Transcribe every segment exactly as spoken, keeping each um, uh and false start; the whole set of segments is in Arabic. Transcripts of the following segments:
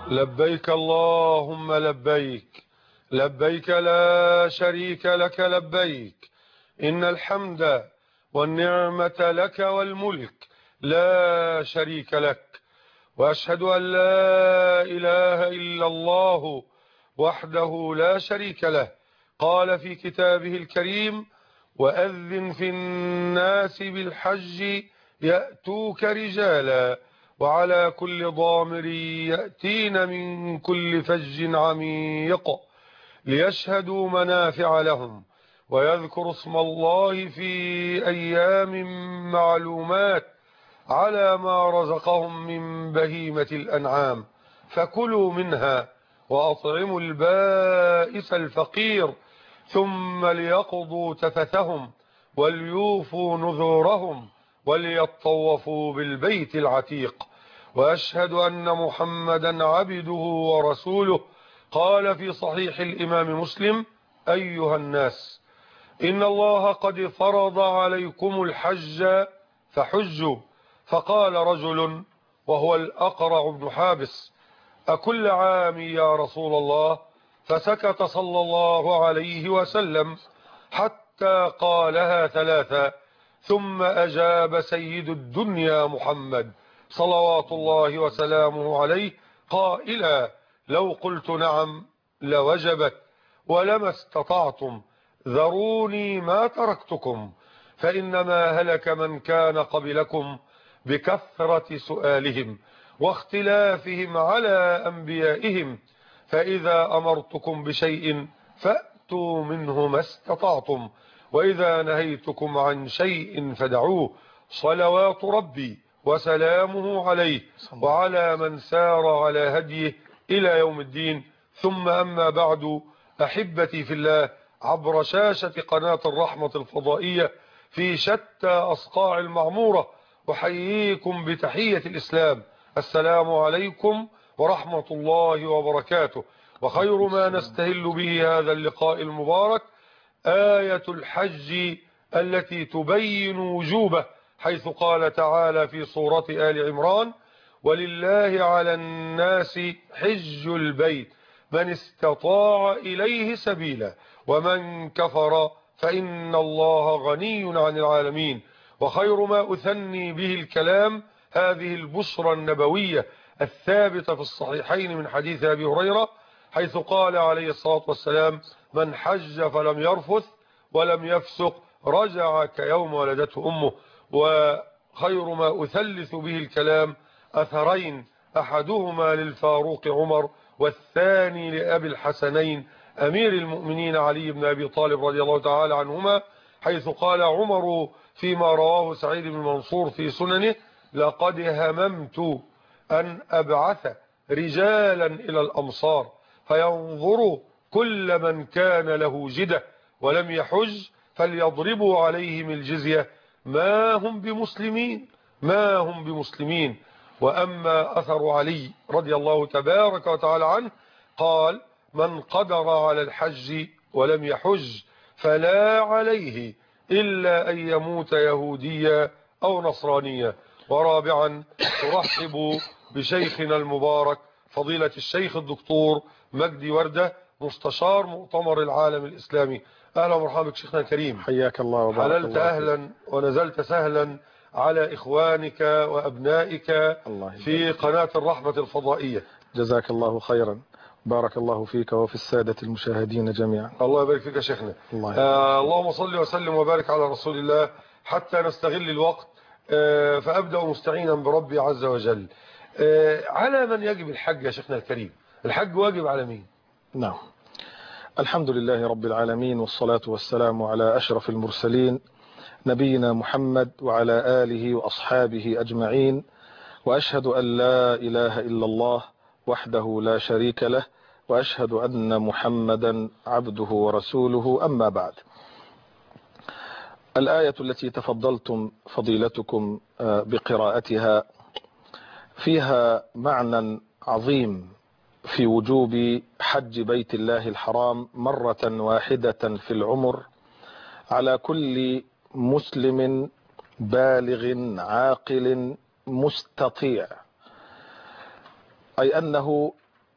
لبيك اللهم لبيك، لبيك لا شريك لك لبيك، إن الحمد والنعمة لك والملك لا شريك لك، وأشهد أن لا إله إلا الله وحده لا شريك له، قال في كتابه الكريم: وأذن في الناس بالحج يأتوك رجالا وعلى كل ضامر يأتين من كل فج عميق ليشهدوا منافع لهم ويذكروا اسم الله في أيام معلومات على ما رزقهم من بهيمة الأنعام فكلوا منها وأطعموا البائس الفقير ثم ليقضوا تفثهم وليوفوا نذورهم وليطوفوا بالبيت العتيق. وأشهد أن محمدا عبده ورسوله، قال في صحيح الإمام مسلم: أيها الناس، إن الله قد فرض عليكم الحج فحجوا. فقال رجل وهو الأقرع بن حابس: أكل عام يا رسول الله؟ فسكت صلى الله عليه وسلم حتى قالها ثلاثا، ثم أجاب سيد الدنيا محمد صلوات الله وسلامه عليه قائلا: لو قلت نعم لوجبت ولما استطعتم، ذروني ما تركتكم، فإنما هلك من كان قبلكم بكثرة سؤالهم واختلافهم على أنبيائهم، فإذا أمرتكم بشيء فأتوا منه ما استطعتم، وإذا نهيتكم عن شيء فدعوه، صلوات ربي وسلامه عليه وعلى من سار على هديه إلى يوم الدين. ثم أما بعد، أحبتي في الله، عبر شاشة قناة الرحمة الفضائية في شتى أصقاع المعمورة، أحييكم بتحية الإسلام: السلام عليكم ورحمة الله وبركاته. وخير ما نستهل به هذا اللقاء المبارك آية الحج التي تبين وجوبه، حيث قال تعالى في سورة آل عمران: ولله على الناس حج البيت من استطاع إليه سبيلا ومن كفر فإن الله غني عن العالمين. وخير ما أثني به الكلام هذه البشرى النبوية الثابتة في الصحيحين من حديث أبي هريرة، حيث قال عليه الصلاة والسلام: من حج فلم يرفث ولم يفسق رجع كيوم ولدته أمه. وخير ما أثلث به الكلام أثرين، أحدهما للفاروق عمر والثاني لأبي الحسنين أمير المؤمنين علي بن أبي طالب رضي الله تعالى عنهما، حيث قال عمر فيما رواه سعيد بن منصور في سننه: لقد هممت أن أبعث رجالا إلى الأمصار فينظروا كل من كان له جدة ولم يحج فليضربوا عليهم الجزية، ما هم بمسلمين ما هم بمسلمين. وأما أثر علي رضي الله تبارك وتعالى عنه قال: من قدر على الحج ولم يحج فلا عليه إلا أن يموت يهوديا أو نصرانيا. ورابعا أرحب بشيخنا المبارك فضيلة الشيخ الدكتور مجدي وردة، مستشار مؤتمر العالم الإسلامي. أهلا ومرحبا بك شيخنا الكريم. حياك الله وبارك حللت الله أهلا ونزلت سهلا على إخوانك وأبنائك في قناة الرحمة الفضائية. جزاك الله خيرا، بارك الله فيك وفي السادة المشاهدين جميعا. الله يبارك فيك يا شيخنا. الله آه اللهم صل وسلم وبارك على رسول الله حتى نستغل الوقت. آه فأبدأ مستعينا بربي عز وجل. آه على من يجب الحج يا شيخنا الكريم؟ الحج واجب على مين؟ نعم، الحمد لله رب العالمين، والصلاة والسلام على أشرف المرسلين نبينا محمد وعلى آله وأصحابه أجمعين، وأشهد أن لا إله إلا الله وحده لا شريك له، وأشهد أن محمدا عبده ورسوله. أما بعد، الآية التي تفضلتم فضيلتكم بقراءتها فيها معنى عظيم في وجوب حج بيت الله الحرام مرة واحدة في العمر على كل مسلم بالغ عاقل مستطيع، أي أنه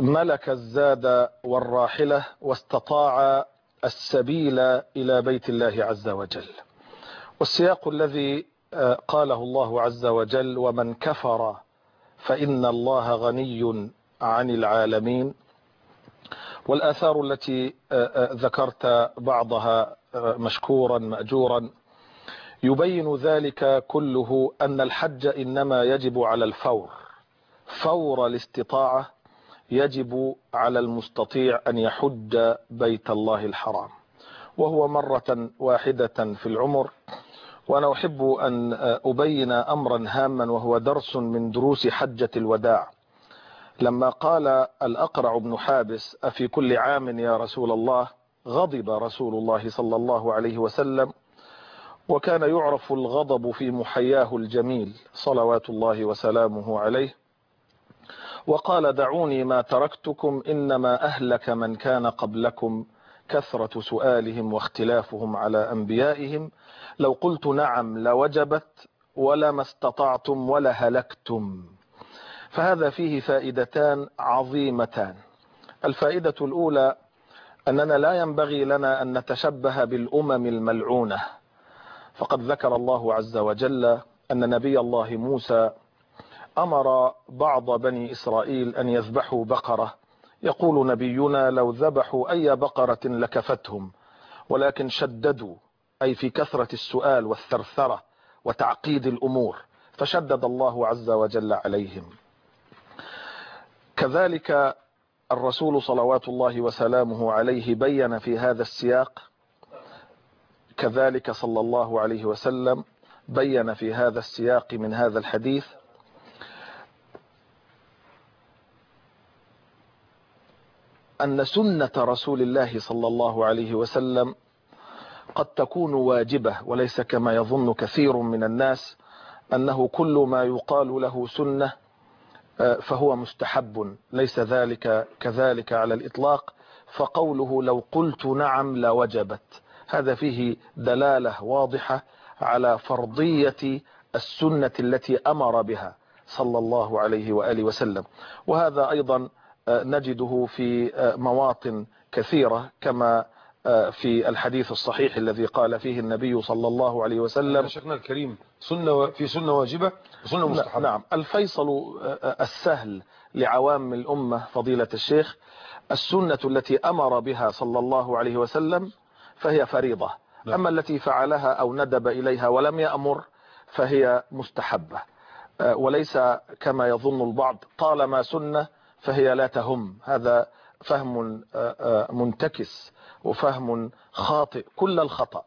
ملك الزاد والراحلة واستطاع السبيل إلى بيت الله عز وجل. والسياق الذي قاله الله عز وجل ومن كفر فإن الله غني عن العالمين، والآثار التي ذكرت بعضها مشكورا مأجورا يبين ذلك كله أن الحج إنما يجب على الفور، فور الاستطاعة يجب على المستطيع أن يحج بيت الله الحرام، وهو مرة واحدة في العمر. وأنا أحب أن أبين أمرا هاما وهو درس من دروس حجة الوداع. لما قال الأقرع بن حابس أفي كل عام يا رسول الله، غضب رسول الله صلى الله عليه وسلم، وكان يعرف الغضب في محياه الجميل صلوات الله وسلامه عليه، وقال دعوني ما تركتكم إنما أهلك من كان قبلكم كثرة سؤالهم واختلافهم على أنبيائهم، لو قلت نعم لوجبت ولما استطعتم ولا هلكتم. فهذا فيه فائدتان عظيمتان. الفائدة الأولى أننا لا ينبغي لنا أن نتشبه بالأمم الملعونة، فقد ذكر الله عز وجل أن نبي الله موسى أمر بعض بني إسرائيل أن يذبحوا بقرة، يقول نبينا لو ذبحوا أي بقرة لكفتهم، ولكن شددوا أي في كثرة السؤال والثرثرة وتعقيد الأمور، فشدد الله عز وجل عليهم. كذلك الرسول صلوات الله وسلامه عليه بين في هذا السياق، كذلك صلى الله عليه وسلم بين في هذا السياق من هذا الحديث أن سنة رسول الله صلى الله عليه وسلم قد تكون واجبة، وليس كما يظن كثير من الناس أنه كل ما يقال له سنة فهو مستحب، ليس ذلك كذلك على الإطلاق. فقوله لو قلت نعم لوجبت، هذا فيه دلالة واضحة على فرضية السنة التي أمر بها صلى الله عليه وآله وسلم. وهذا أيضا نجده في مواطن كثيرة، كما في الحديث الصحيح الذي قال فيه النبي صلى الله عليه وسلم شيخنا الكريم سنة في سنة واجبة وسنة مستحبة. نعم، الفيصل السهل لعوام الأمة فضيلة الشيخ السنة التي أمر بها صلى الله عليه وسلم فهي فريضة، نعم. أما التي فعلها أو ندب إليها ولم يأمر فهي مستحبة، وليس كما يظن البعض طالما سنة فهي لا تهم. هذا فهم منتكس وفهم خاطئ كل الخطأ.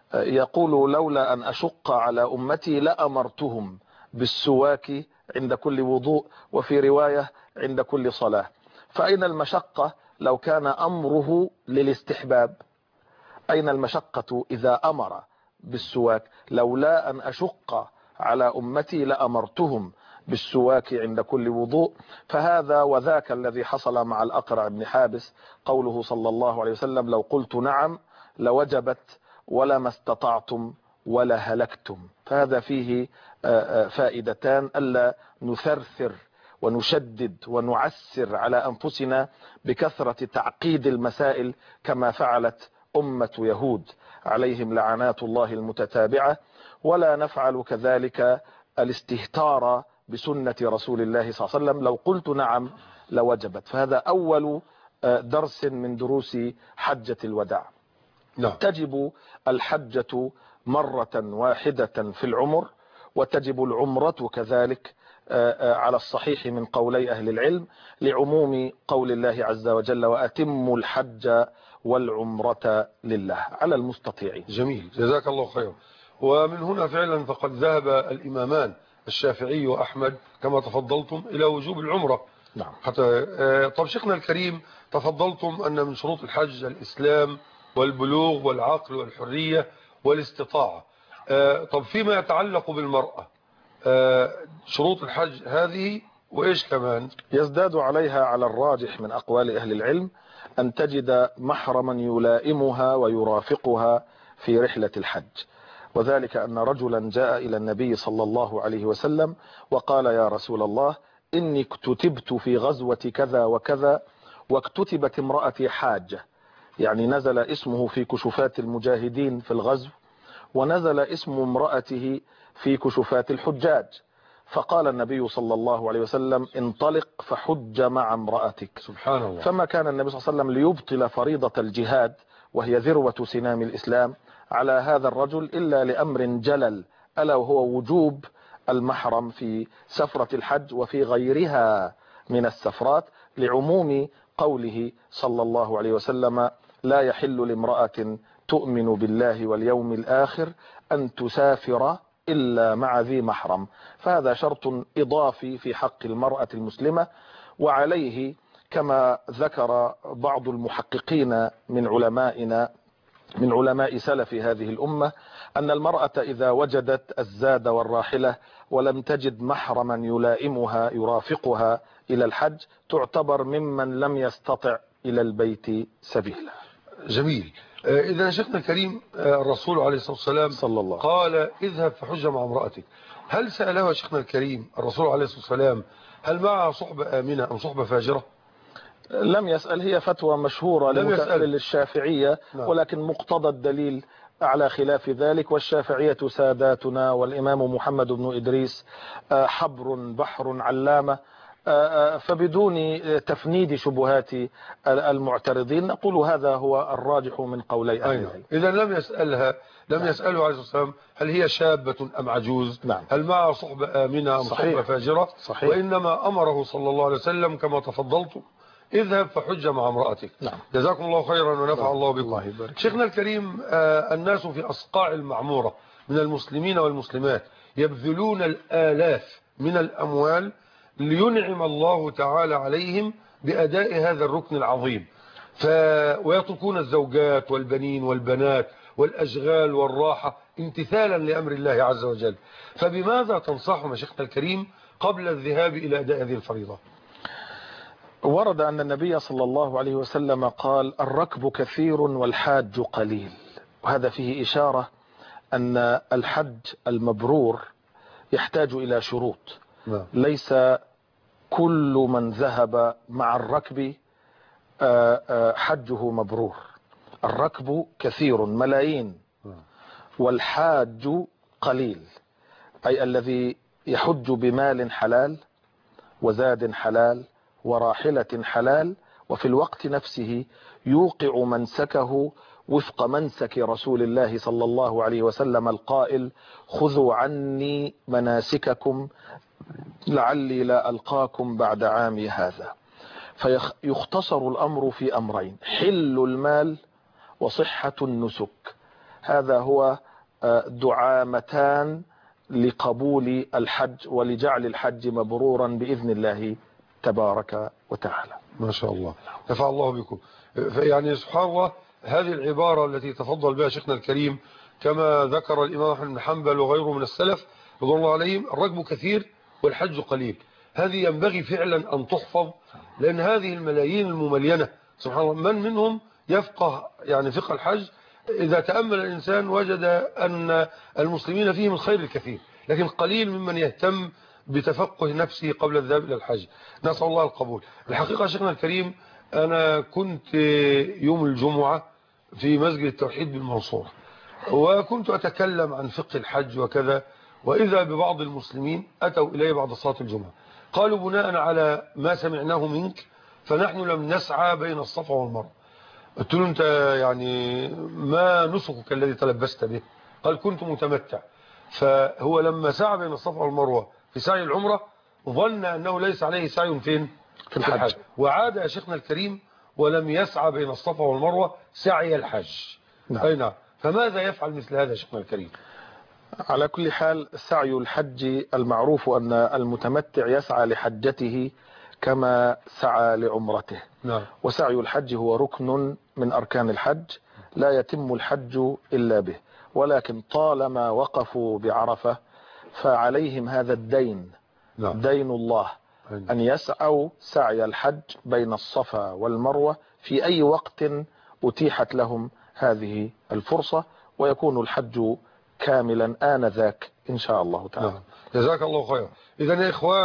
يقول لولا أن أشق على أمتي لأمرتهم بالسواك عند كل وضوء، وفي رواية عند كل صلاة. فأين المشقة لو كان أمره للاستحباب؟ أين المشقة إذا أمر بالسواك؟ لولا أن أشق على أمتي لأمرتهم بالسواك عند كل وضوء. فهذا وذاك الذي حصل مع الأقرع بن حابس، قوله صلى الله عليه وسلم لو قلت نعم لوجبت ولما استطعتم ولا هلكتم. فهذا فيه فائدتان، ألا نثرثر ونشدد ونعسر على أنفسنا بكثرة تعقيد المسائل كما فعلت أمة يهود عليهم لعنات الله المتتابعة، ولا نفعل كذلك الاستهتار بسنة رسول الله صلى الله عليه وسلم لو قلت نعم لوجبت. فهذا أول درس من دروس حجة الوداع. نعم. تجب الحجة مرة واحدة في العمر، وتجب العمرة كذلك على الصحيح من قولي أهل العلم، لعموم قول الله عز وجل وأتموا الحج والعمرة لله على المستطيعين. جميل، جزاك الله خير. ومن هنا فعلا فقد ذهب الإمامان الشافعي وأحمد كما تفضلتم إلى وجوب العمرة. نعم. حتى طب شيخنا الكريم تفضلتم أن من شروط الحج الإسلام والبلوغ والعقل والحرية والاستطاعة. طب فيما يتعلق بالمرأة شروط الحج هذه وإيش كمان؟ يزداد عليها على الراجح من أقوال أهل العلم أن تجد محرما يلائمها ويرافقها في رحلة الحج، وذلك أن رجلا جاء إلى النبي صلى الله عليه وسلم وقال يا رسول الله إني اكتتبت في غزوة كذا وكذا واكتتبت امرأتي حاجة، يعني نزل اسمه في كشوفات المجاهدين في الغزو، ونزل اسم امرأته في كشوفات الحجاج. فقال النبي صلى الله عليه وسلم انطلق فحج مع امرأتك. سبحان الله. فما كان النبي صلى الله عليه وسلم ليبطل فريضة الجهاد وهي ذروة سنام الإسلام على هذا الرجل إلا لأمر جلل، ألا وهو وجوب المحرم في سفرة الحج وفي غيرها من السفرات، لعموم قوله صلى الله عليه وسلم لا يحل لامرأة تؤمن بالله واليوم الآخر أن تسافر إلا مع ذي محرم. فهذا شرط إضافي في حق المرأة المسلمة. وعليه كما ذكر بعض المحققين من علمائنا من علماء سلف هذه الأمة أن المرأة إذا وجدت الزاد والراحلة ولم تجد محرما يلائمها يرافقها إلى الحج تعتبر ممن لم يستطع إلى البيت سبيلا. جميل. إذا شيخنا الكريم الرسول عليه الصلاة والسلام صلى الله قال اذهب فحج مع امرأتك، هل سأله شيخنا الكريم الرسول عليه الصلاة والسلام هل معها صحبة آمنة أم صحبة فاجرة؟ لم يسأل، هي فتوى مشهورة للشافعية، نعم. ولكن مقتضى الدليل على خلاف ذلك، والشافعية ساداتنا، والإمام محمد بن إدريس حبر بحر علامة، فبدون تفنيد شبهات المعترضين نقول هذا هو الراجح من قولي أهل العلم. إذا لم يسألها لم نعم. يسأله عليه الصلاة والسلام هل هي شابة أم عجوز؟ نعم. هل معها صحبة آمنة أم صحيح. صحبة فاجرة؟ صحيح. وإنما أمره صلى الله عليه وسلم كما تفضلت اذهب فحج مع امرأتك. نعم. جزاكم الله خيرا ونفع نعم. الله بكم. الله شيخنا الكريم، آه الناس في أصقاع المعمورة من المسلمين والمسلمات يبذلون الآلاف من الأموال لينعم الله تعالى عليهم بأداء هذا الركن العظيم، ف... ويتركون الزوجات والبنين والبنات والأشغال والراحة امتثالا لأمر الله عز وجل. فبماذا تنصحهم شيخنا الكريم قبل الذهاب إلى أداء هذه الفريضة؟ ورد أن النبي صلى الله عليه وسلم قال الركب كثير والحاج قليل، وهذا فيه إشارة أن الحج المبرور يحتاج إلى شروط. لا. ليس كل من ذهب مع الركب حجه مبرور. الركب كثير ملايين والحاج قليل، أي الذي يحج بمال حلال وزاد حلال وراحلة حلال وفي الوقت نفسه يوقع منسكه وفق منسك رسول الله صلى الله عليه وسلم القائل خذوا عني مناسككم لعلي لا ألقاكم بعد عامي هذا. فيختصر الأمر في أمرين: حل المال وصحة النسك. هذا هو دعامتان لقبول الحج ولجعل الحج مبرورا بإذن الله تبارك وتعالى. ما شاء الله، نفع الله بكم. يعني سبحان الله، هذه العبارة التي تفضل بها شيخنا الكريم كما ذكر الإمام أحمد بن حنبل وغيره من السلف رضوان الله عليهم، الركب كثير والحج قليل. هذه ينبغي فعلا أن تحفظ، لأن هذه الملايين المملينة سبحان الله من منهم يفقه يعني فقه الحج؟ إذا تأمل الإنسان وجد أن المسلمين فيهم الخير الكثير، لكن قليل ممن يهتم بتفقه نفسه قبل الذهاب إلى الحج. نسأل الله القبول. الحقيقة شيخنا الكريم، أنا كنت يوم الجمعة في مسجد التوحيد بالمنصورة، وكنت أتكلم عن فقه الحج وكذا، وإذا ببعض المسلمين أتوا إلي بعد صلاة الجمعة قالوا بناء على ما سمعناه منك فنحن لم نسعى بين الصفا والمروة. قلت له أنت يعني ما نسكك الذي تلبست به؟ قال كنت متمتع. فهو لما سعى بين الصفا والمروة في سعي العمرة ظن أنه ليس عليه سعي فين؟ في الحج. وعاد يا شيخنا الكريم ولم يسعى بين الصفا والمروة سعي الحج. نعم. أي نعم. فماذا يفعل مثل هذا شيخنا الكريم؟ على كل حال سعي الحج المعروف أن المتمتع يسعى لحجته كما سعى لعمرته. نعم. وسعي الحج هو ركن من أركان الحج، لا يتم الحج إلا به، ولكن طالما وقفوا بعرفة فعليهم هذا الدين. نعم. دين الله أن يسعوا سعي الحج بين الصفا والمروة في أي وقت أتيحت لهم هذه الفرصة، ويكون الحج كاملا آنذاك إن شاء الله تعالى. نعم. جزاك الله خيرا. إذن يا إخوان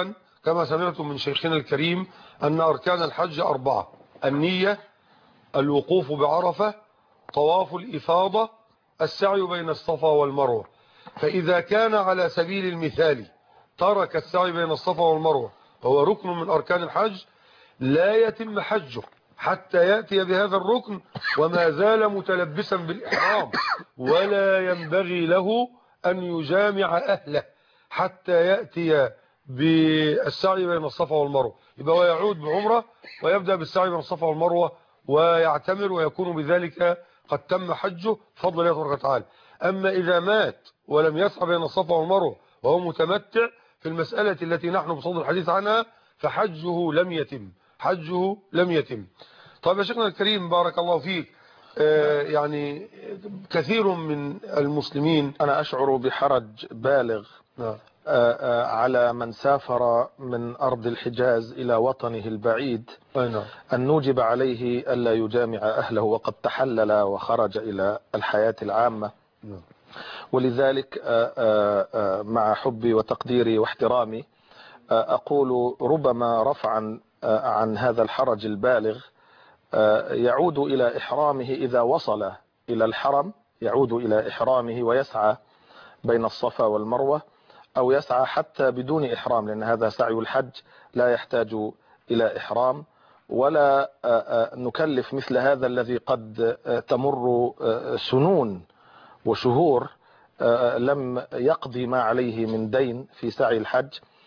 كما سمعتم من شيخنا الكريم أن أركان الحج أربعة: النية، الوقوف بعرفة، طواف الإفاضة، السعي بين الصفا والمروة. فإذا كان على سبيل المثال ترك السعي بين الصفا والمروة وهو ركن من أركان الحج، لا يتم حجه حتى يأتي بهذا الركن وما زال متلبسا بالإحرام، ولا ينبغي له أن يجامع أهله حتى يأتي بالسعي بين الصفا والمروة. يبقى ويعود بعمرة ويبدأ بالسعي بين الصفا والمروة ويعتمر، ويكون بذلك قد تم حجه بفضل الله تبارك وتعالى. أما إذا مات ولم يسعى بين الصفا والمروة وهو متمتع في المسألة التي نحن بصدد الحديث عنها، فحجه لم يتم، حجه لم يتم. طيب يا شيخنا الكريم بارك الله فيك، آه يعني كثير من المسلمين أنا أشعر بحرج بالغ نعم. آه آه على من سافر من أرض الحجاز إلى وطنه البعيد نعم. أن نوجب عليه ألا يجامع أهله وقد تحلل وخرج إلى الحياة العامة. نعم. ولذلك آه آه مع حبي وتقديري واحترامي آه أقول ربما رفعا آه عن هذا الحرج البالغ آه يعود إلى إحرامه إذا وصل إلى الحرم، يعود إلى إحرامه ويسعى بين الصفا والمروة، أو يسعى حتى بدون إحرام، لأن هذا سعي الحج لا يحتاج إلى إحرام. ولا نكلف مثل هذا الذي قد تمر سنون وشهور لم يقضي ما عليه من دين في سعي الحج.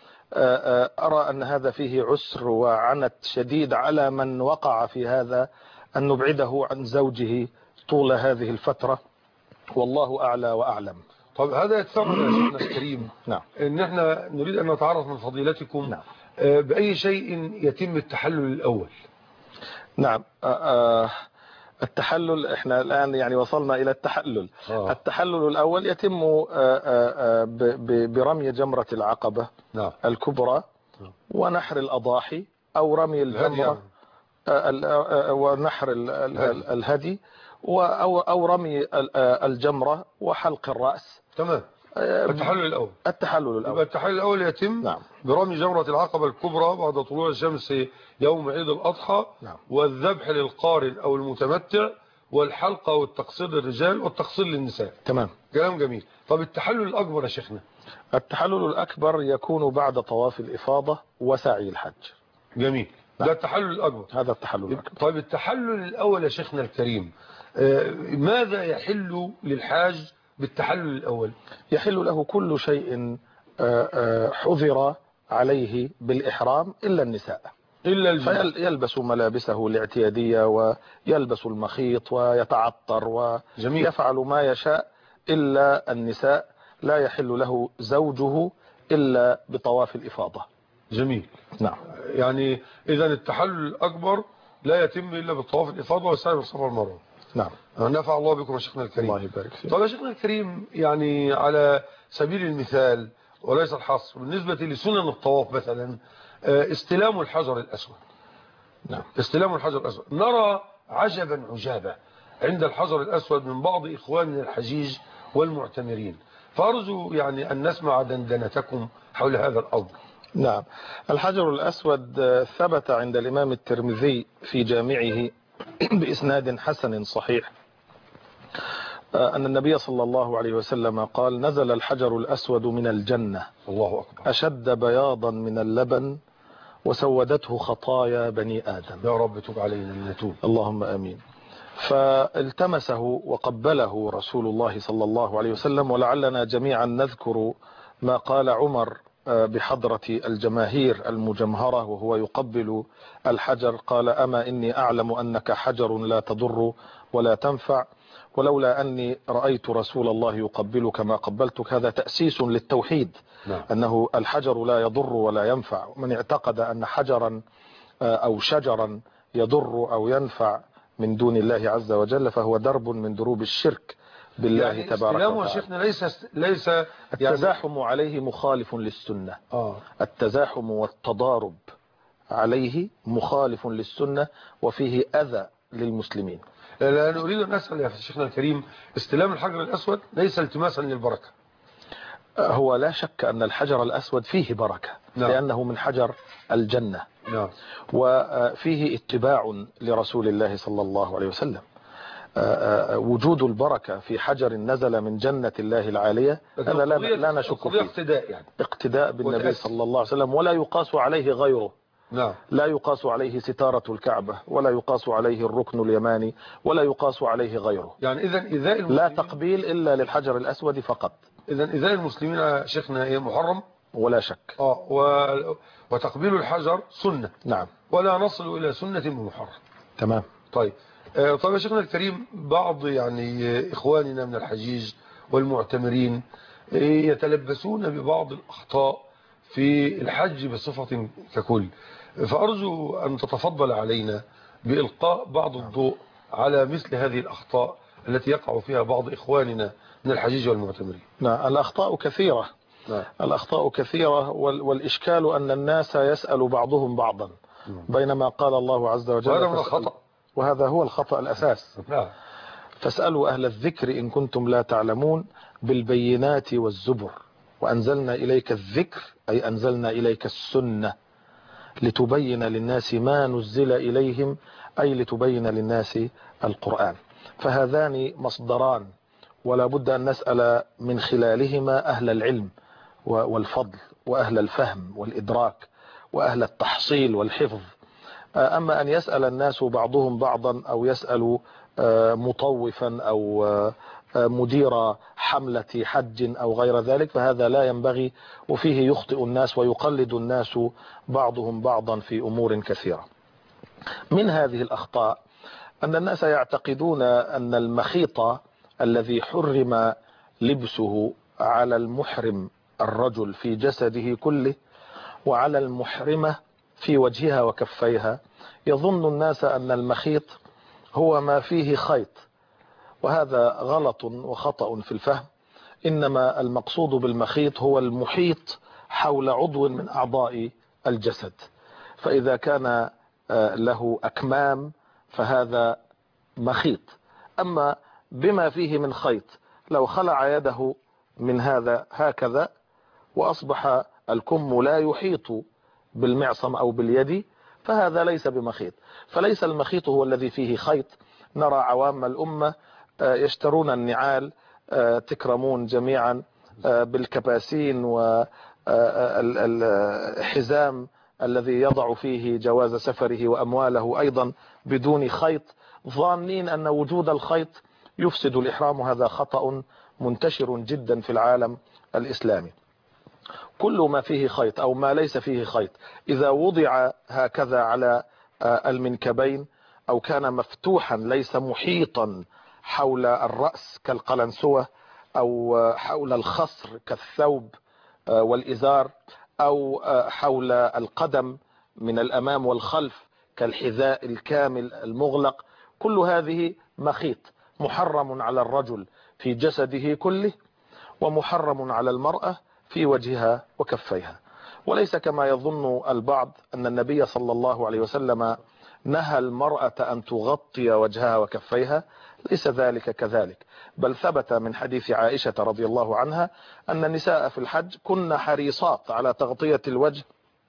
أرى أن هذا فيه عسر وعنت شديد على من وقع في هذا، أن نبعده عن زوجه طول هذه الفترة، والله أعلى وأعلم. طب هذا يتسمى يا شيخنا الكريم نعم. ان احنا نريد ان نتعرف من فضيلتكم نعم. بأي شيء يتم التحلل الأول. نعم. آه التحلل احنا الآن يعني وصلنا إلى التحلل. آه. التحلل الأول يتم آه آه برمي جمرة العقبة نعم. الكبرى نعم. ونحر الأضاحي أو رمي الجمرة آه ونحر الهدي, الهدي أو, أو رمي الجمرة وحلق الرأس. تمام. التحلل الأول. التحلل الأول. يبقى التحلل الأول يتم نعم. برمي جمرة العقبة الكبرى بعد طلوع الشمس يوم عيد الأضحى. نعم. والذبح للقارن أو المتمتع، والحلقة والتقصير للرجال والتقصير للنساء. تمام. كلام جميل. طب التحلل الأكبر يا شيخنا؟ التحلل الأكبر يكون بعد طواف الإفاضة وسعي الحج. جميل. نعم. ده التحلل الأكبر. هذا التحلل الأكبر. طيب التحلل الأول يا شيخنا الكريم، ماذا يحل للحاج بالتحلل الأول؟ يحل له كل شيء حظر عليه بالإحرام إلا النساء، إلا الجمال. فيلبس ملابسه الاعتيادية ويلبس المخيط ويتعطر ويفعل ما يشاء إلا النساء. لا يحل له زوجه إلا بطواف الإفاضة. جميل. نعم. يعني إذا التحلل الأكبر لا يتم إلا بالطواف الإفاضة والسعي بالصفا والمروة. نعم. نفع الله بكم يا شيخنا الكريم. الله يبارك فيك. طب يا شيخنا الكريم، يعني على سبيل المثال وليس الحصر، بالنسبة لسنن الطواف مثلا استلام الحجر الأسود. نعم. استلام الحجر الأسود، نرى عجبا عجابا عند الحجر الأسود من بعض إخواننا الحجيج والمعتمرين، فأرجو يعني أن نسمع دندنتكم حول هذا الأمر. نعم. الحجر الأسود ثبت عند الإمام الترمذي في جامعه بإسناد حسن صحيح أن النبي صلى الله عليه وسلم قال: نزل الحجر الأسود من الجنة، الله أكبر، أشد بياضا من اللبن وسودته خطايا بني آدم. يا رب تب علينا نتوب. اللهم آمين. فالتمسه وقبله رسول الله صلى الله عليه وسلم. ولعلنا جميعا نذكر ما قال عمر بحضرة الجماهير المجمهرة وهو يقبل الحجر، قال: أما إني أعلم أنك حجر لا تضر ولا تنفع، ولولا أني رأيت رسول الله يقبلك ما قبلتك. هذا تأسيس للتوحيد. نعم. أنه الحجر لا يضر ولا ينفع. من اعتقد أن حجرا أو شجرا يضر أو ينفع من دون الله عز وجل فهو درب من دروب الشرك بالله يعني تبارك وتعالى. شيخنا ليس ليس يعني التزاحم عليه مخالف للسنة. آه. التزاحم والتضارب عليه مخالف للسنة وفيه أذى للمسلمين. لا نريد أن نسأل يا شيخنا الكريم، استلام الحجر الأسود ليس التماسا للبركة؟ هو لا شك أن الحجر الأسود فيه بركة. نعم. لأنه من حجر الجنة، نعم. وفيه اتباع لرسول الله صلى الله عليه وسلم. وجود البركة في حجر نزل من جنة الله العالية هذا لا, لا نشك فيه، اقتداء يعني اقتداء بالنبي صلى الله عليه وسلم، ولا يقاس عليه غيره. نعم. لا يقاس عليه ستارة الكعبة، ولا يقاس عليه الركن اليماني، ولا يقاس عليه غيره. يعني إذا إذا لا تقبيل إلا للحجر الأسود فقط. إذا إذا المسلمين شيخنا إيه محرم ولا شك. آه و... وتقبيل الحجر سنة. نعم. ولا نصل إلى سنة بمحرم. تمام. طيب آه طيب يا شيخنا الكريم، بعض يعني إخواننا من الحجيج والمعتمرين يتلبسون ببعض الأخطاء في الحج بصفة ككل، فأرجو أن تتفضل علينا بإلقاء بعض الضوء على مثل هذه الأخطاء التي يقع فيها بعض إخواننا من الحجيج والمعتمرين. نعم. الأخطاء كثيرة. نعم. الأخطاء كثيرة والإشكال أن الناس يسأل بعضهم بعضا، بينما قال الله عز وجل وهذا من الخطأ، وهذا هو الخطأ الأساس. نعم. فاسألوا أهل الذكر إن كنتم لا تعلمون بالبينات والزبر وأنزلنا إليك الذكر أي أنزلنا إليك السنة لتبين للناس ما نزل إليهم، أي لتبين للناس القرآن. فهذان مصدران ولا بد أن نسأل من خلالهما أهل العلم والفضل وأهل الفهم والإدراك وأهل التحصيل والحفظ. أما أن يسأل الناس بعضهم بعضا أو يسأل مطوفا أو مدير حملة حج أو غير ذلك فهذا لا ينبغي، وفيه يخطئ الناس ويقلد الناس بعضهم بعضا في أمور كثيرة. من هذه الأخطاء أن الناس يعتقدون أن المخيط الذي حرم لبسه على المحرم الرجل في جسده كله وعلى المحرمة في وجهها وكفيها، يظن الناس أن المخيط هو ما فيه خيط، وهذا غلط وخطأ في الفهم. إنما المقصود بالمخيط هو المحيط حول عضو من أعضاء الجسد، فإذا كان له أكمام فهذا مخيط. أما بما فيه من خيط، لو خلع يده من هذا هكذا وأصبح الكم لا يحيط بالمعصم أو باليد فهذا ليس بمخيط. فليس المخيط هو الذي فيه خيط. نرى عوام الأمة يشترون النعال، تكرمون جميعا، بالكباسين والحزام الذي يضع فيه جواز سفره وأمواله أيضا بدون خيط، ظانين أن وجود الخيط يفسد الإحرام. هذا خطأ منتشر جدا في العالم الإسلامي. كل ما فيه خيط أو ما ليس فيه خيط إذا وضع هكذا على المنكبين أو كان مفتوحا ليس محيطا حول الرأس كالقلنسوة أو حول الخصر كالثوب والإزار أو حول القدم من الأمام والخلف كالحذاء الكامل المغلق، كل هذه مخيط محرم على الرجل في جسده كله ومحرم على المرأة في وجهها وكفيها. وليس كما يظن البعض أن النبي صلى الله عليه وسلم نهى المرأة أن تغطي وجهها وكفيها، ليس ذلك كذلك، بل ثبت من حديث عائشة رضي الله عنها أن النساء في الحج كن حريصات على تغطية الوجه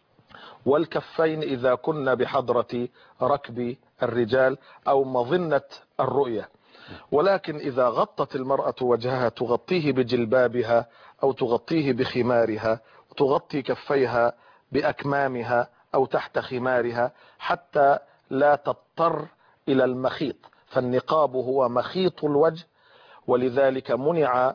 والكفين إذا كن بحضرة ركب الرجال أو مظنة الرؤية، ولكن إذا غطت المرأة وجهها تغطيه بجلبابها أو تغطيه بخمارها وتغطي كفيها بأكمامها أو تحت خمارها حتى لا تضطر إلى المخيط، فالنقاب هو مخيط الوجه ولذلك منع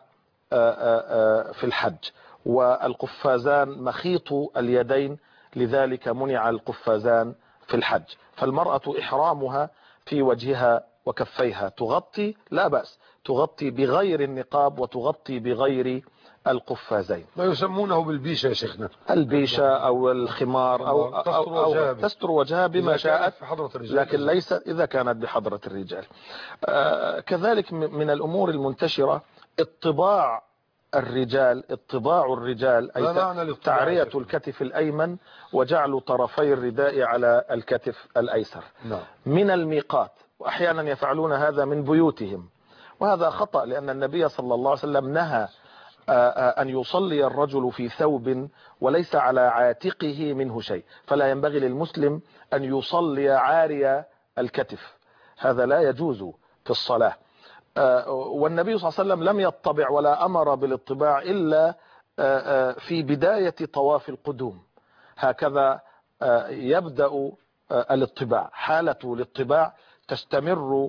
في الحج، والقفازان مخيط اليدين لذلك منع القفازان في الحج. فالمرأة إحرامها في وجهها وكفيها تغطي لا بأس، تغطي بغير النقاب وتغطي بغير القفازين. ما يسمونه بالبيشة يا شيخنا، البيشة أو الخمار أو, أو, أو تستر وجهها بما شاءت، لكن ليس إذا كانت بحضرة الرجال. آه كذلك من الأمور المنتشرة اطباع الرجال، اطباع الرجال أي تعرية الكتف الأيمن وجعل طرفي الرداء على الكتف الأيسر من الميقات، وأحيانا يفعلون هذا من بيوتهم، وهذا خطأ لأن النبي صلى الله عليه وسلم نهى أن يصلي الرجل في ثوب وليس على عاتقه منه شيء، فلا ينبغي للمسلم أن يصلي عاري الكتف، هذا لا يجوز في الصلاة. والنبي صلى الله عليه وسلم لم يطبع ولا أمر بالاطباع إلا في بداية طواف القدوم، هكذا يبدأ الاطباع. حالة الاطباع تستمر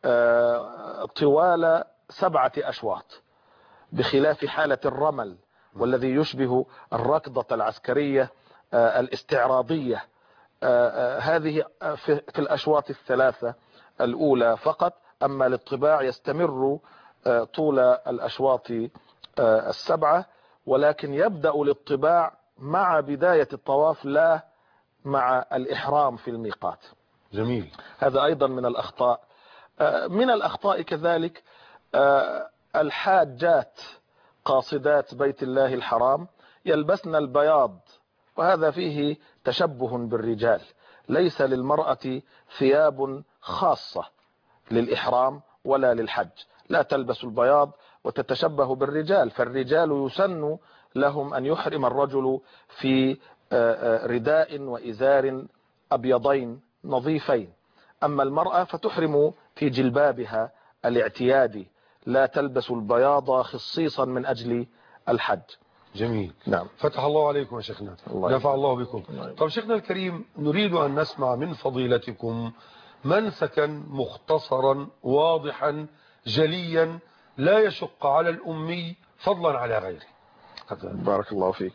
طوال سبعة أشواط، بخلاف حالة الرمل والذي يشبه الركضة العسكرية الاستعراضية، هذه في الأشواط الثلاثة الأولى فقط. أما الاطباع يستمر طول الأشواط السبعة، ولكن يبدأ الاطباع مع بداية الطواف لا مع الإحرام في الميقات. جميل. هذا أيضا من الأخطاء. من الأخطاء كذلك الحاجات قاصدات بيت الله الحرام يلبسن البياض، وهذا فيه تشبه بالرجال. ليس للمرأة ثياب خاصة للإحرام ولا للحج، لا تلبس البياض وتتشبه بالرجال، فالرجال يسن لهم أن يحرم الرجل في رداء وإزار أبيضين نظيفين، أما المرأة فتحرم في جلبابها الاعتيادي، لا تلبس البياض خصيصا من أجل الحج. جميل. نعم. فتح الله عليكم يا شيخنا، نفع الله بكم. طب شيخنا الكريم، نريد أن نسمع من فضيلتكم منسكا مختصرا واضحا جليا لا يشق على الأمي فضلا على غيره. بارك الله فيك.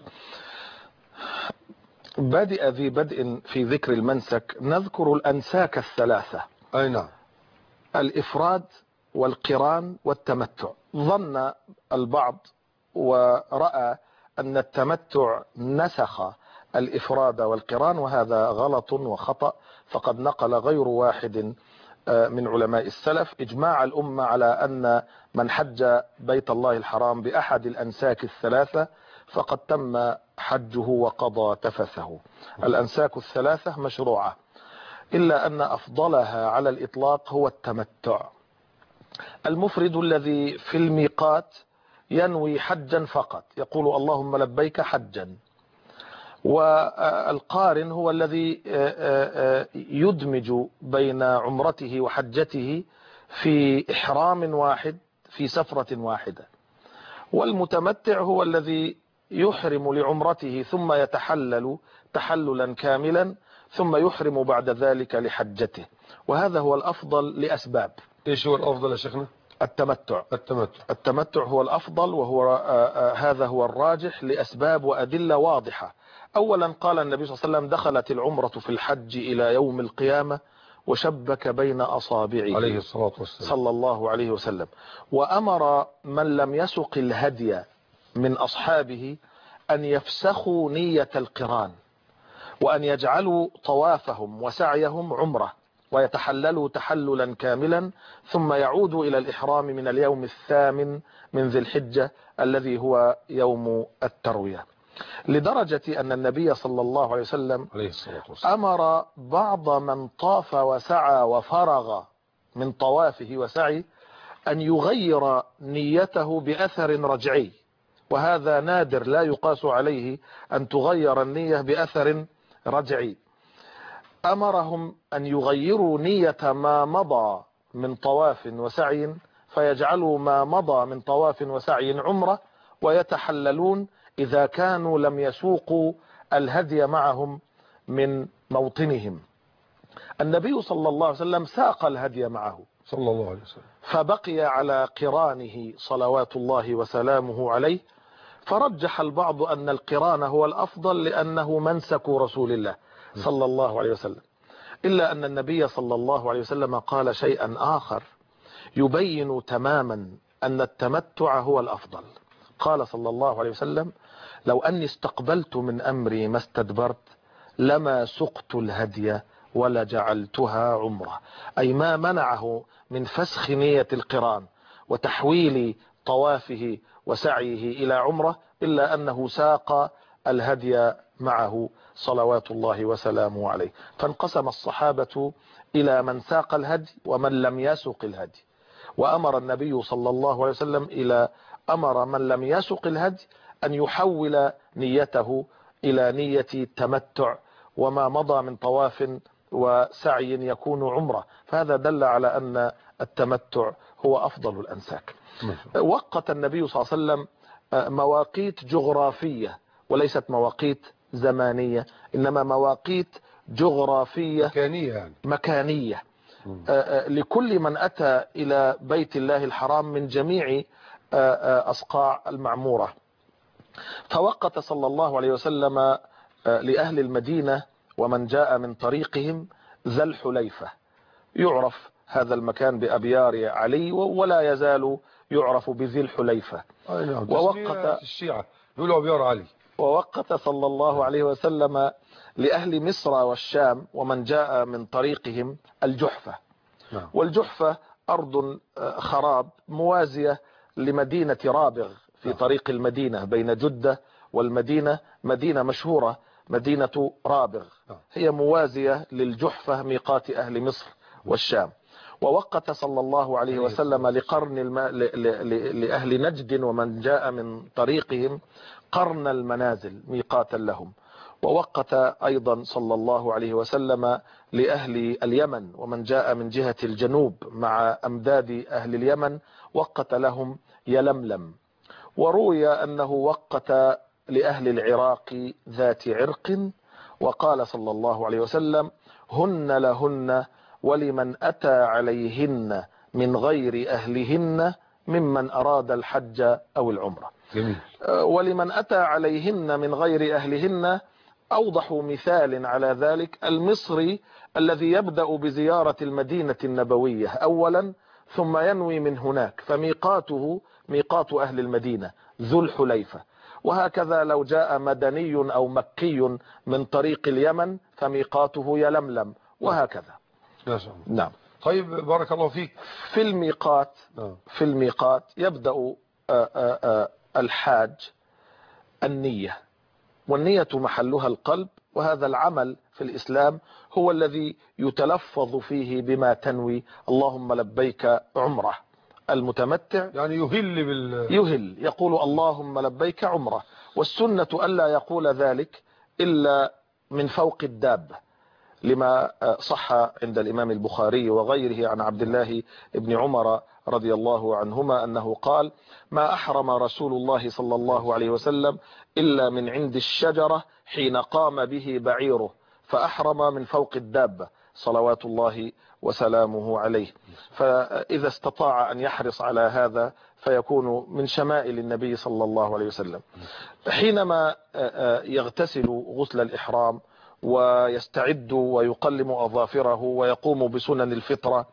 بادئ ذي بدء في ذكر المنسك نذكر الأنساك الثلاثة. أي نعم. الإفراد والقران والتمتع. ظن البعض ورأى أن التمتع نسخ الإفراد والقران، وهذا غلط وخطأ، فقد نقل غير واحد من علماء السلف إجماع الأمة على أن من حج بيت الله الحرام بأحد الأنساك الثلاثة فقد تم حجه وقضى تفثه. الأنساك الثلاثة مشروعة، إلا أن أفضلها على الإطلاق هو التمتع. المفرد الذي في الميقات ينوي حجا فقط، يقول اللهم لبيك حجا. والقارن هو الذي يدمج بين عمرته وحجته في إحرام واحد في سفرة واحدة. والمتمتع هو الذي يحرم لعمرته ثم يتحلل تحللا كاملا ثم يحرم بعد ذلك لحجته، وهذا هو الأفضل لأسباب. إيش هو الأفضل يا شيخنا؟ التمتع. التمتع التمتع هو الأفضل، وهو هذا هو الراجح لأسباب وأدلة واضحة. أولا قال النبي صلى الله عليه وسلم دخلت العمرة في الحج إلى يوم القيامة وشبك بين أصابعه عليه الصلاة والسلام صلى الله عليه وسلم، وأمر من لم يسق الهدي من أصحابه أن يفسخوا نية القران، وأن يجعلوا طوافهم وسعيهم عمرة، ويتحللوا تحللا كاملا، ثم يعودوا إلى الإحرام من اليوم الثامن من ذي الحجة الذي هو يوم التروية. لدرجة أن النبي صلى الله عليه وسلم أمر بعض من طاف وسعى وفرغ من طوافه وسعي أن يغير نيته بأثر رجعي، وهذا نادر لا يقاس عليه أن تغير النية بأثر رجعي. أمرهم أن يغيروا نية ما مضى من طواف وسعي فيجعلوا ما مضى من طواف وسعي عمرة، ويتحللون إذا كانوا لم يسوقوا الهدي معهم من موطنهم. النبي صلى الله عليه وسلم ساق الهدي معه صلى الله عليه وسلم، فبقي على قرانه صلوات الله وسلامه عليه. فرجح البعض أن القران هو الأفضل لأنه منسك رسول الله صلى الله عليه وسلم، إلا أن النبي صلى الله عليه وسلم قال شيئا آخر يبين تماما أن التمتع هو الأفضل. قال صلى الله عليه وسلم لو أني استقبلت من أمري ما استدبرت لما سقت الهدي ولا جعلتها عمرة، أي ما منعه من فسخ نية القران وتحويل طوافه وسعيه إلى عمرة إلا أنه ساق الهدي معه صلوات الله وسلامه عليه. فانقسم الصحابة إلى من ساق الهدي ومن لم يسق الهدي، وأمر النبي صلى الله عليه وسلم إلى أمر من لم يسق الهدي أن يحول نيته إلى نية التمتع، وما مضى من طواف وسعي يكون عمره، فهذا دل على أن التمتع هو أفضل الأنساك. وقت النبي صلى الله عليه وسلم مواقيت جغرافية وليست مواقيت زمانية، إنما مواقيت جغرافية مكانية يعني. مكانية لكل من أتى إلى بيت الله الحرام من جميع أصقاع المعمورة. فوقت صلى الله عليه وسلم لأهل المدينة ومن جاء من طريقهم ذا الحليفة، يعرف هذا المكان بأبيار علي ولا يزال يعرف بذي الحليفة. ووقت الشيعة يقولوا أبيار علي. ووقت صلى الله عليه وسلم لأهل مصر والشام ومن جاء من طريقهم الجحفة. والجحفة أرض خراب موازية لمدينة رابغ في طريق المدينة بين جدة والمدينة، مدينة مشهورة مدينة رابغ، هي موازية للجحفة ميقات أهل مصر والشام. ووقت صلى الله عليه وسلم لقرن الم... ل... ل... لأهل نجد ومن جاء من طريقهم قرن المنازل ميقاتا لهم. ووقت أيضا صلى الله عليه وسلم لأهل اليمن ومن جاء من جهة الجنوب مع أمداد أهل اليمن وقت لهم يلملم. وروي أنه وقت لأهل العراق ذات عرق، وقال صلى الله عليه وسلم هن لهن ولمن أتى عليهن من غير أهلهن ممن أراد الحج أو العمرة. جميل. ولمن أتى عليهن من غير أهلهن أوضح مثال على ذلك المصري الذي يبدأ بزيارة المدينة النبوية أولا ثم ينوي من هناك، فميقاته ميقات أهل المدينة ذو الحليفة. وهكذا لو جاء مدني أو مكي من طريق اليمن فميقاته يلملم، وهكذا. نعم. طيب بارك الله فيك. في الميقات في الميقات يبدأ الحاج النية، والنية محلها القلب، وهذا العمل في الإسلام هو الذي يتلفظ فيه بما تنوي، اللهم لبيك عمره. المتمتع يعني يهل بال يهل يقول اللهم لبيك عمره، والسنة ألا يقول ذلك إلا من فوق الدابة، لما صح عند الإمام البخاري وغيره عن عبد الله بن عمر رضي الله عنهما أنه قال ما أحرم رسول الله صلى الله عليه وسلم إلا من عند الشجرة حين قام به بعيره، فأحرم من فوق الدابة صلوات الله وسلامه عليه. فإذا استطاع أن يحرص على هذا فيكون من شمائل النبي صلى الله عليه وسلم. حينما يغتسل غسل الإحرام ويستعد ويقلم أظافره ويقوم بسنن الفطرة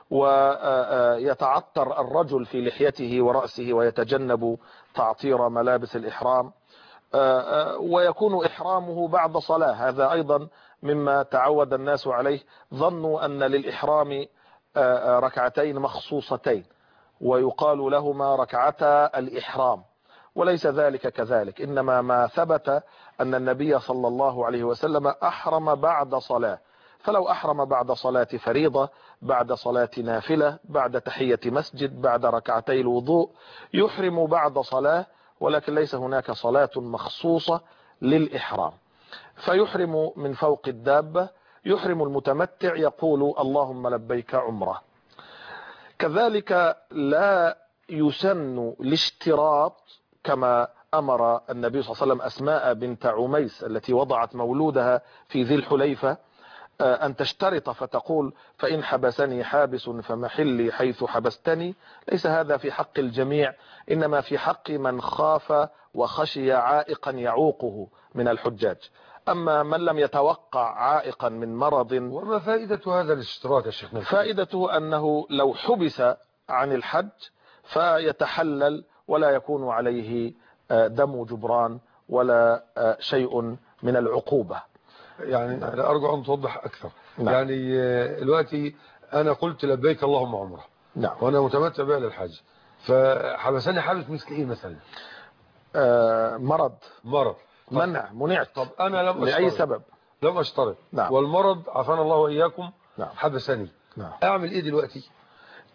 ويتعطر الرجل في لحيته ورأسه ويتجنب تعطير ملابس الإحرام، ويكون إحرامه بعد صلاة. هذا أيضا مما تعود الناس عليه، ظنوا أن للإحرام ركعتين مخصوصتين ويقال لهما ركعتا الإحرام، وليس ذلك كذلك، إنما ما ثبت أن النبي صلى الله عليه وسلم أحرم بعد صلاة، فلو أحرم بعد صلاة فريضة، بعد صلاة نافلة، بعد تحية مسجد، بعد ركعتي الوضوء، يحرم بعد صلاة، ولكن ليس هناك صلاة مخصوصة للإحرام، فيحرم من فوق الدابة. يحرم المتمتع يقول اللهم لبيك عمره. كذلك لا يسن الاشتراط كما أمر النبي صلى الله عليه وسلم أسماء بنت عميس التي وضعت مولودها في ذي الحليفة أن تشترط فتقول فإن حبسني حابس فمحلي حيث حبستني. ليس هذا في حق الجميع، إنما في حق من خاف وخشي عائقا يعوقه من الحجاج. أما من لم يتوقع عائقا من مرض. وما فائدة هذا الاشتراط يا شيخنا؟ فائدته أنه لو حبس عن الحج فيتحلل ولا يكون عليه دم جبران ولا شيء من العقوبة. يعني أنا أرجو أن توضح أكثر. نعم. يعني دلوقتي أنا قلت لبيك اللهم عمره. نعم. وأنا متمتع بها للحج، فحبسني حابس مثل إيه مثلا؟ آه مرض مرض منع منعت. طب أنا لم أشترط لأي سبب لم أشترط. نعم. والمرض عافانا الله وإياكم نعم. حبسني. نعم. أعمل إيه دلوقتي؟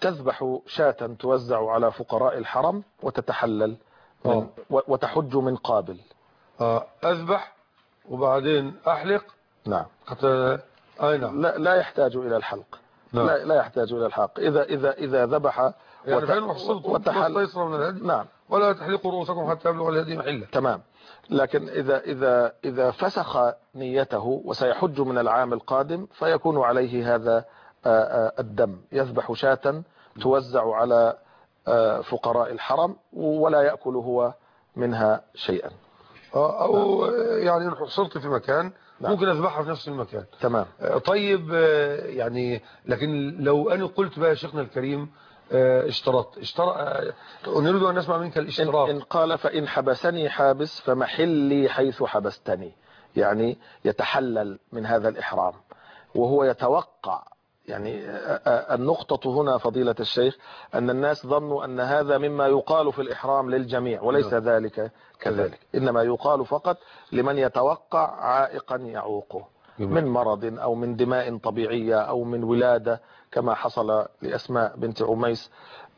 تذبح شاة توزع على فقراء الحرم وتتحلل من آه. وتحج من قابل. آه. أذبح وبعدين أحلق. نعم. حتى أي نعم. لا, لا يحتاج إلى الحلق. نعم. لا, لا يحتاج إلى الحلق. إذا إذا إذا ذبح يعني وت... فإن وحصلتم وتحل... فاستيسر من الهدي. نعم. ولا تحلقوا رؤوسكم حتى يبلغ الهدي محله. تمام. لكن إذا إذا إذا فسخ نيته وسيحج من العام القادم فيكون عليه هذا الدم، يذبح شاة توزع على فقراء الحرم ولا يأكل هو منها شيئا. أو يعني إن حصلت في مكان نعم. ممكن أذبحها في نفس المكان. تمام. طيب يعني لكن لو أنا قلت بقى يا شيخنا الكريم اشترط اشترط نريد أن نسمع منك الاشتراط. إن قال فإن حبسني حابس فمحلي حيث حبستني، يعني يتحلل من هذا الإحرام وهو يتوقع. يعني النقطة هنا فضيلة الشيخ أن الناس ظنوا أن هذا مما يقال في الإحرام للجميع، وليس ذلك كذلك، إنما يقال فقط لمن يتوقع عائقا يعوقه من مرض أو من دماء طبيعية أو من ولادة كما حصل لأسماء بنت عميس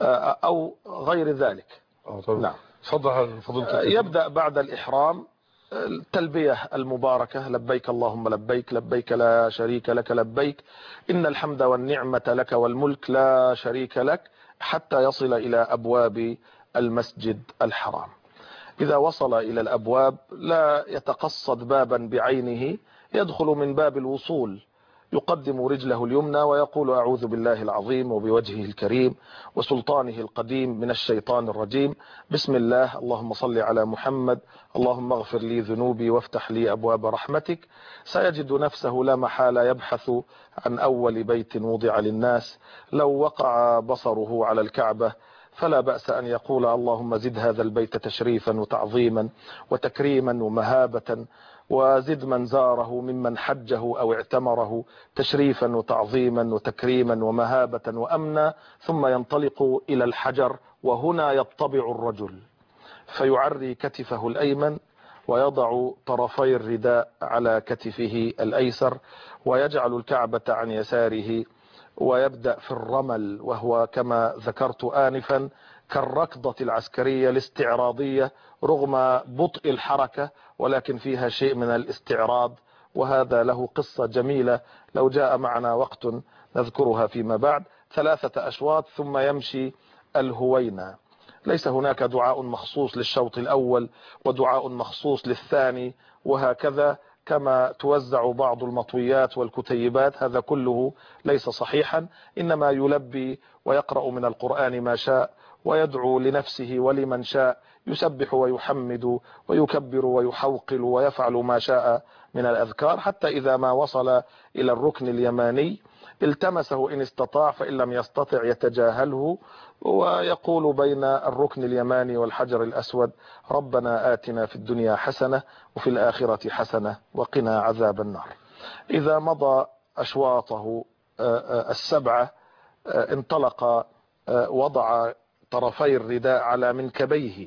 أو غير ذلك. نعم. تفضل فضيلة. يبدأ بعد الإحرام التلبية المباركة: لبيك اللهم لبيك، لبيك لا شريك لك لبيك، إن الحمد والنعمة لك والملك لا شريك لك، حتى يصل إلى أبواب المسجد الحرام. إذا وصل إلى الأبواب لا يتقصد بابا بعينه، يدخل من باب الوصول، يقدم رجله اليمنى ويقول: أعوذ بالله العظيم وبوجهه الكريم وسلطانه القديم من الشيطان الرجيم، بسم الله، اللهم صل على محمد، اللهم اغفر لي ذنوبي وافتح لي أبواب رحمتك. سيجد نفسه لا محالة يبحث عن أول بيت وضع للناس. لو وقع بصره على الكعبة فلا بأس أن يقول: اللهم زد هذا البيت تشريفا وتعظيما وتكريما ومهابة، وزد من زاره ممن حجه أو اعتمره تشريفا وتعظيما وتكريما ومهابة وأمنا. ثم ينطلق إلى الحجر، وهنا يطبع الرجل فيعري كتفه الأيمن ويضع طرفي الرداء على كتفه الأيسر ويجعل الكعبة عن يساره، ويبدأ في الرمل، وهو كما ذكرت آنفا كالركضة العسكرية الاستعراضية، رغم بطء الحركة ولكن فيها شيء من الاستعراض، وهذا له قصة جميلة لو جاء معنا وقت نذكرها فيما بعد. ثلاثة أشواط ثم يمشي الهوينة. ليس هناك دعاء مخصوص للشوط الأول ودعاء مخصوص للثاني، وهكذا كما توزع بعض المطويات والكتيبات، هذا كله ليس صحيحا، إنما يلبي ويقرأ من القرآن ما شاء ويدعو لنفسه ولمن شاء، يسبح ويحمد ويكبر ويحوقل ويفعل ما شاء من الأذكار، حتى إذا ما وصل إلى الركن اليماني التمسه إن استطاع، فإن لم يستطع يتجاهله ويقول بين الركن اليماني والحجر الأسود: ربنا آتنا في الدنيا حسنة وفي الآخرة حسنة وقنا عذاب النار. إذا مضى أشواطه السبعة انطلق، وضع طرفي الرداء على منكبيه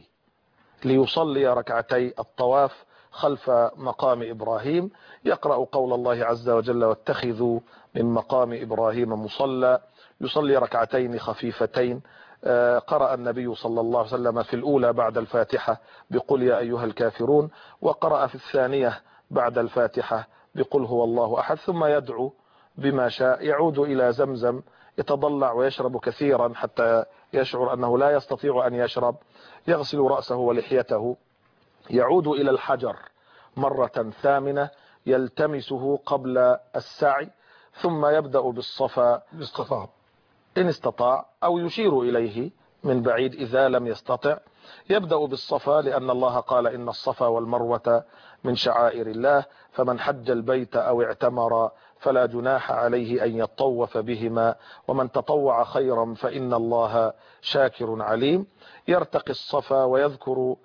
ليصلي ركعتي الطواف خلف مقام إبراهيم، يقرأ قول الله عز وجل: واتخذوا من مقام إبراهيم مصلى، يصلي ركعتين خفيفتين. قرأ النبي صلى الله عليه وسلم في الأولى بعد الفاتحة بقل يا أيها الكافرون، وقرأ في الثانية بعد الفاتحة بقل هو الله أحد، ثم يدعو بما شاء، يعود إلى زمزم يتضلع ويشرب كثيرا حتى يشعر أنه لا يستطيع أن يشرب، يغسل رأسه ولحيته، يعود إلى الحجر مرة ثامنة يلتمسه قبل السعي، ثم يبدأ بالصفا إن استطاع، أو يشير إليه من بعيد إذا لم يستطع. يبدأ بالصفا لأن الله قال: إن الصفا والمروة من شعائر الله، فمن حج البيت أو اعتمر فلا جناح عليه أن يطوف بهما، ومن تطوع خيرا فإن الله شاكر عليم. يرتقي الصفا ويذكر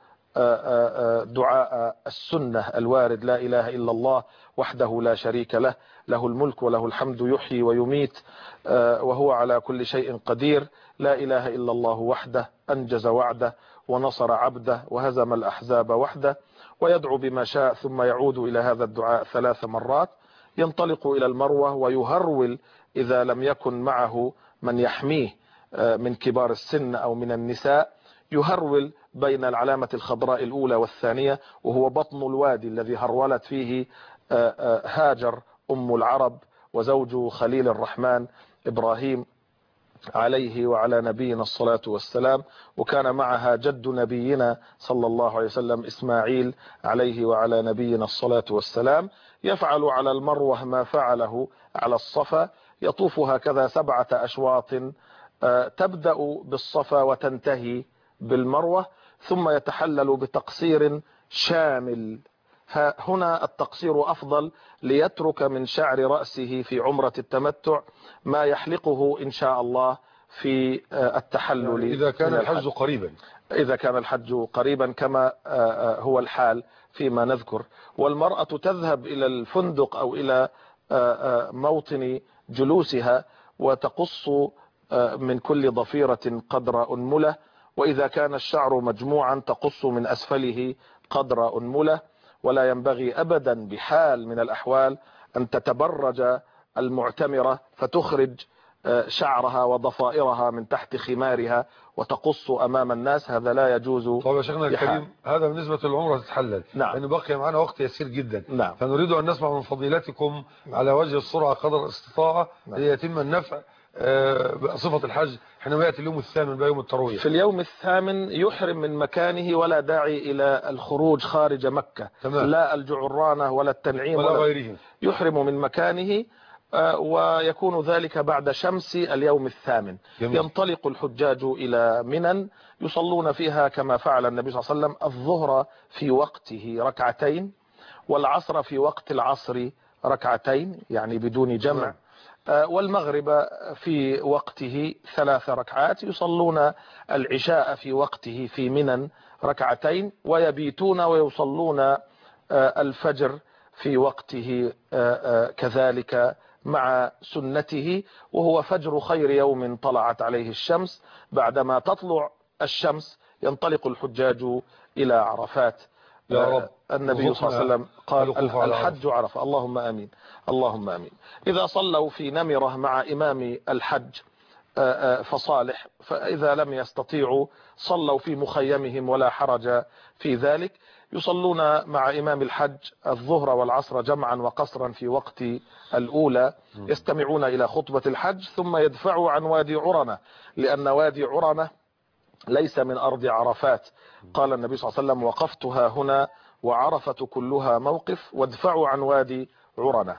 دعاء السنة الوارد: لا إله إلا الله وحده لا شريك له، له الملك وله الحمد يحيي ويميت وهو على كل شيء قدير، لا إله إلا الله وحده أنجز وعده ونصر عبده وهزم الأحزاب وحده. ويدعو بما شاء، ثم يعود إلى هذا الدعاء ثلاث مرات. ينطلق إلى المروة ويهرول إذا لم يكن معه من يحميه من كبار السن أو من النساء يهرول بين العلامة الخضراء الأولى والثانية، وهو بطن الوادي الذي هرولت فيه هاجر أم العرب وزوج خليل الرحمن إبراهيم عليه وعلى نبينا الصلاة والسلام، وكان معها جد نبينا صلى الله عليه وسلم إسماعيل عليه وعلى نبينا الصلاة والسلام. يفعل على المروة ما فعله على الصفا، يطوف هكذا سبعة أشواط تبدأ بالصفا وتنتهي بالمروة، ثم يتحلل بتقصير شامل. هنا التقصير أفضل ليترك من شعر رأسه في عمرة التمتع ما يحلقه إن شاء الله في التحلل. يعني إذا كان الحج قريبا إذا كان الحج قريبا كما هو الحال فيما نذكر. والمرأة تذهب إلى الفندق أو إلى موطن جلوسها وتقص من كل ضفيرة قدر أنملة، وإذا كان الشعر مجموعا تقص من أسفله قدر أنملة. ولا ينبغي أبدا بحال من الأحوال أن تتبرج المعتمرة فتخرج شعرها وضفائرها من تحت خمارها وتقص أمام الناس، هذا لا يجوز. طيب يا شيخنا الكريم، هذا بالنسبة للعمرة تتحلل، نعم. لأنه بقي معنا وقت يسير جدا. نعم. فنريد أن نسمع من فضيلتكم على وجه السرعة قدر الاستطاعة ليتم النفع بصفة الحج حينما يأتي اليوم الثامن بيوم التروية. في اليوم الثامن يحرم من مكانه، ولا داعي إلى الخروج خارج مكة. تمام. لا الجعرانة ولا التنعيم ولا, ولا غيره. يحرم من مكانه، ويكون ذلك بعد شمس اليوم الثامن. جميل. ينطلق الحجاج إلى منى يصلون فيها كما فعل النبي صلى الله عليه وسلم الظهر في وقته ركعتين، والعصر في وقت العصر ركعتين يعني بدون جمع. م. والمغرب في وقته ثلاث ركعات. يصلون العشاء في وقته في منى ركعتين، ويبيتون ويصلون الفجر في وقته كذلك مع سنته، وهو فجر خير يوم طلعت عليه الشمس. بعدما تطلع الشمس ينطلق الحجاج إلى عرفات. يا رب. النبي صلى الله عليه وسلم قال الحج عرفة. اللهم آمين اللهم آمين. إذا صلوا في نمرة مع إمام الحج فصالح، فإذا لم يستطيعوا صلوا في مخيمهم ولا حرج في ذلك. يصلون مع إمام الحج الظهر والعصر جمعا وقصرا في وقت الأولى، يستمعون إلى خطبة الحج ثم يدفعوا عن وادي عرنة، لأن وادي عرنة ليس من أرض عرفات. قال النبي صلى الله عليه وسلم وقفتها هنا وعرفة كلها موقف، وادفعوا عن وادي عرنة.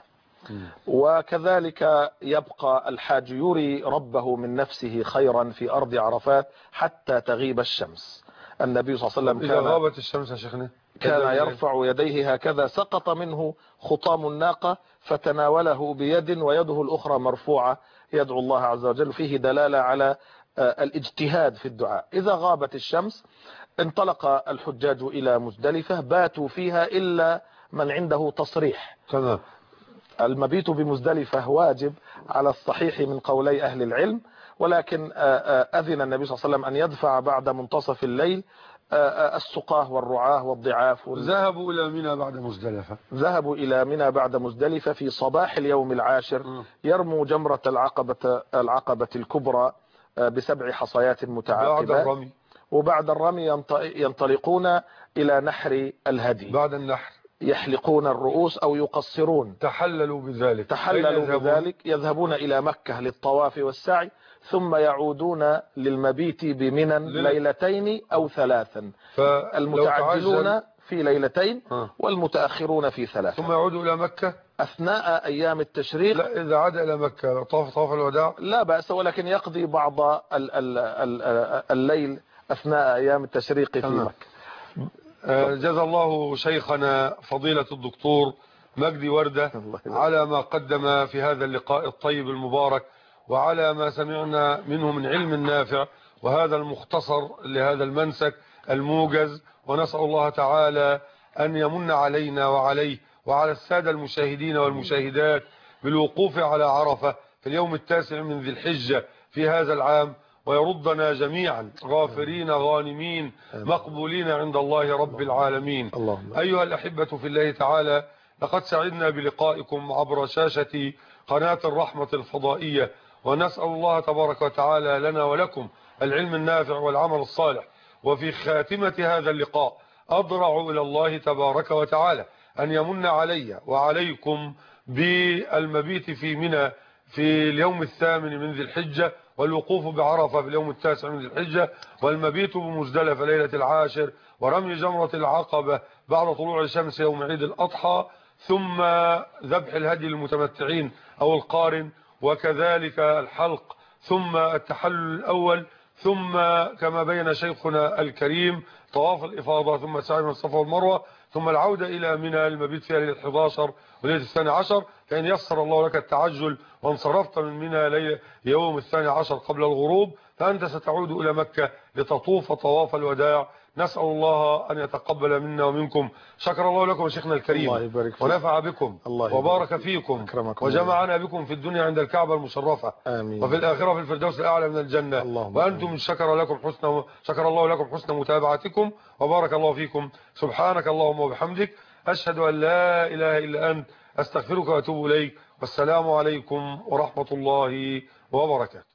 وكذلك يبقى الحاج يري ربه من نفسه خيرا في أرض عرفات حتى تغيب الشمس. النبي صلى الله عليه وسلم إذا غابت الشمس يا شيخنا كان يرفع يديه هكذا، سقط منه خطام الناقة فتناوله بيد ويده الأخرى مرفوعة، يدعو الله عز وجل. فيه دلالة على الاجتهاد في الدعاء. إذا غابت الشمس انطلق الحجاج إلى مزدلفة، باتوا فيها إلا من عنده تصريح. تمام. المبيت بمزدلفة واجب على الصحيح من قولي أهل العلم، ولكن أذن النبي صلى الله عليه وسلم أن يدفع بعد منتصف الليل السقاه والرعاه والضعاف. ذهبوا إلى منى بعد مزدلفة ذهبوا إلى منى بعد مزدلفة في صباح اليوم العاشر. يرموا جمرة العقبة العقبة الكبرى بسبع حصيات متعاقبات. بعد الرمي. وبعد الرمي ينطلقون إلى نحر الهدي. بعد النحر يحلقون الرؤوس أو يقصرون. تحللوا بذلك. تحللوا بذلك يذهبون إلى مكة للطواف والسعي، ثم يعودون للمبيت بمنى ليلتين أو ثلاثا. المتعجلون في ليلتين والمتأخرون في ثلاثة. ثم يعودوا إلى مكة أثناء أيام التشريق. لا، إذا عاد إلى مكة طاف طواف الوداع لا بأس، ولكن يقضي بعض ال ال ال الليل أثناء أيام التشريق في تمام. مكة. جزا الله شيخنا فضيلة الدكتور مجدي وردة على ما قدم في هذا اللقاء الطيب المبارك، وعلى ما سمعنا منه من علم نافع، وهذا المختصر لهذا المنسك الموجز. ونسأل الله تعالى أن يمن علينا وعليه وعلى السادة المشاهدين والمشاهدات بالوقوف على عرفة في اليوم التاسع من ذي الحجة في هذا العام، ويردنا جميعا غافرين غانمين مقبولين عند الله رب العالمين. أيها الأحبة في الله تعالى، لقد سعدنا بلقائكم عبر شاشة قناة الرحمة الفضائية، ونسأل الله تبارك وتعالى لنا ولكم العلم النافع والعمل الصالح. وفي خاتمة هذا اللقاء أضرع إلى الله تبارك وتعالى أن يمن علي وعليكم بالمبيت في منى في اليوم الثامن من ذي الحجة، والوقوف بعرفة في اليوم التاسع من ذي الحجة، والمبيت بمزدلفة ليلة العاشر، ورمي جمرة العقبة بعد طلوع الشمس يوم عيد الأضحى، ثم ذبح الهدي للمتمتعين أو القارن، وكذلك الحلق، ثم التحلل الأول، ثم كما بين شيخنا الكريم طواف الإفاضة، ثم السعي من الصفا والمروة، ثم العودة إلى منى المبيت فيها ليلة إحدى عشر وليلة الثاني عشر. فإن يسر الله لك التعجل وانصرفت من منى ليلة يوم الثاني عشر قبل الغروب، فأنت ستعود إلى مكة لتطوف طواف الوداع. نسأل الله أن يتقبل منا ومنكم. شكر الله لكم شيخنا الكريم، الله يبارك فيك، ونفع بكم، الله وبارك فيكم، وجمعنا بكم في الدنيا عند الكعبة المشرفة، آمين، وفي الآخرة في الفردوس الأعلى من الجنة. وأنتم شكر لكم حسن شكر الله لكم حسن متابعتكم، وبارك الله فيكم. سبحانك اللهم وبحمدك، أشهد أن لا إله إلا أنت، أستغفرك وأتوب إليك. والسلام عليكم ورحمة الله وبركاته.